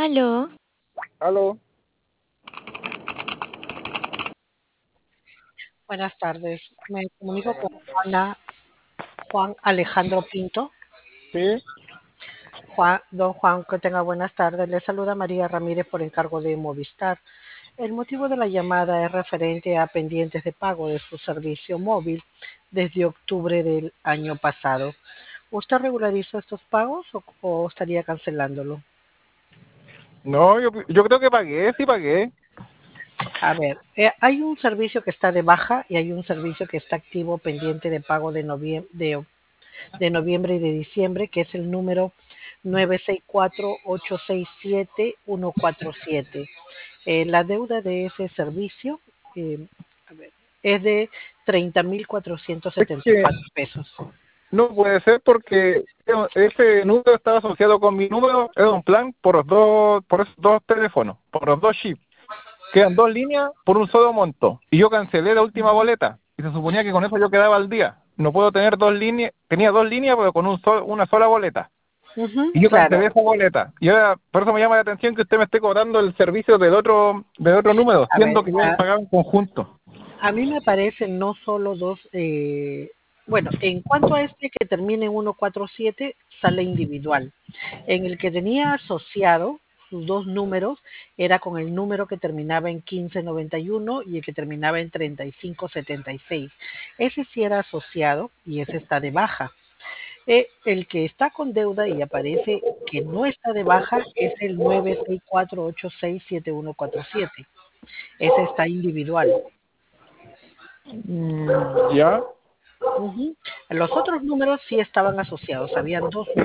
Aló, Aló, Buenas tardes. Me comunico con buenas tardes. Juan Alejandro Pinto. Sí, Don Juan, que tenga buenas tardes. Le saluda María Ramírez por encargo de Movistar. El motivo de la llamada es referente a pendientes de pago de su servicio móvil desde octubre del año pasado. ¿Usted regularizó estos pagos o estaría cancelándolo? no, yo creo que pagué, sí pagué. A ver, hay un servicio que está de baja y hay un servicio que está activo pendiente de pago de noviembre y de diciembre, que es el número 964-867-147. La deuda de ese servicio eh, a ver, es de Es que 30.474 pesos. no puede ser porque ese número estaba asociado con mi número, era un plan por esos dos teléfonos, por los dos chips. Quedan dos líneas por un solo monto. Y yo cancelé la última boleta. Y se suponía que con eso yo quedaba al día. No puedo tener dos líneas, tenía dos líneas pero con una sola boleta. Ujú, Y yo claro, cancelé esa boleta. Y ahora, por eso me llama la atención que usted me esté cobrando el servicio del otro número, a ver, siendo que yo pagaba en conjunto. a mí me parecen no solo dos, bueno, en cuanto a este que termina en 147, sale individual. En el que tenía asociado sus dos números era con el número que terminaba en 1591 y el que terminaba en 3576. Ese sí era asociado y ese está de baja. El que está con deuda y aparece que no está de baja es el 964867147. Ese está individual. Ya. Ujú. Los otros números sí estaban asociados, habían dos